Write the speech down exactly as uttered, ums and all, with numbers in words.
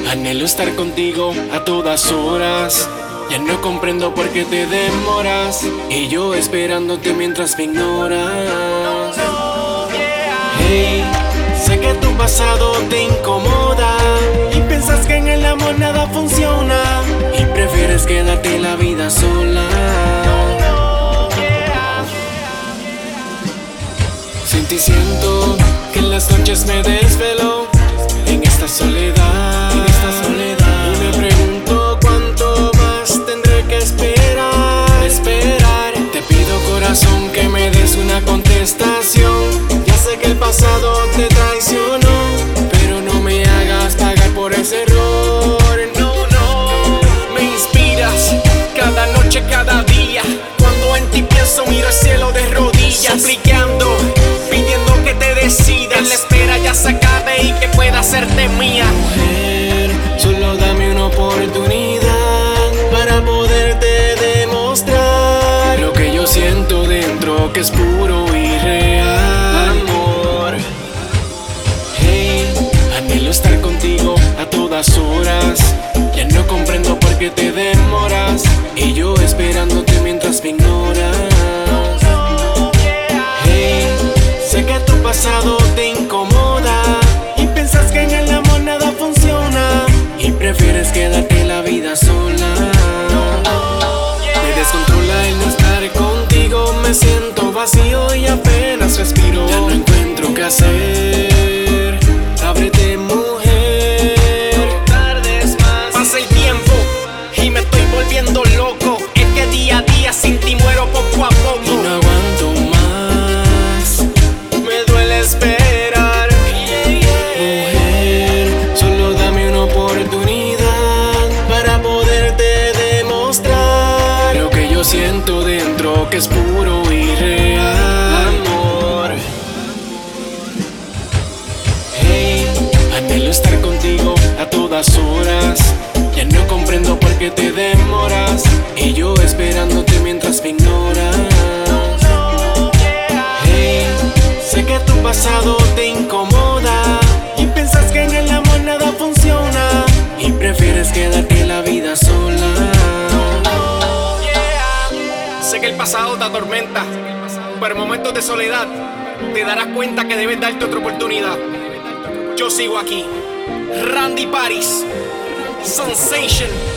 Anhelo estar contigo a todas horas. Ya no comprendo por qué te demoras, y yo esperándote mientras me ignoras. Hey, sé que tu pasado te incomoda y piensas que en el amor nada funciona y prefieres quedarte la vida sola. Sin ti siento que en las noches me desvelo en esta soledad, en esta soledad. Y me pregunto cuánto más tendré que esperar, esperar. Te pido, corazón, que me des una contestación. Ya sé que el pasado te traicionó, pero no me hagas pagar por ese error. No, no. Me inspiras cada noche, cada día. Cuando en ti pienso, miro el cielo de rodillas, suplicando, pidiendo que te decidas. La espera ya se acabe y que pueda hacerte mía. Mujer, solo dame una oportunidad para poderte demostrar lo que yo siento dentro, que es puro y real. Amor, hey, anhelo estar contigo a todas horas. Ya no comprendo por qué te demoras, y yo esperándote mientras me ignoras. Pasado te incomoda y piensas que en el amor nada funciona y prefieres quedarte la vida sola. Me descontrola el no estar contigo, me siento vacío y apenas respiro. Ya no encuentro qué hacer, ábrete, mujer, no tardes más. Pasa el tiempo y me estoy volviendo loco. Es que día a día sin ti muero poco a poco. Y no aguanto más, esperar. Mujer, solo dame una oportunidad para poderte demostrar lo que yo siento dentro, que es puro y real. Amor, hey, anhelo estar contigo a todas horas. Ya no comprendo por qué te demoras, y yo esperándote mientras me ignoras. Sé que tu pasado te incomoda y piensas que en el amor nada funciona y prefieres quedarte la vida sola. Sé que el pasado te atormenta, pero en momentos de soledad te darás cuenta que debes darte otra oportunidad. Yo sigo aquí, Randy Paris, Sensation.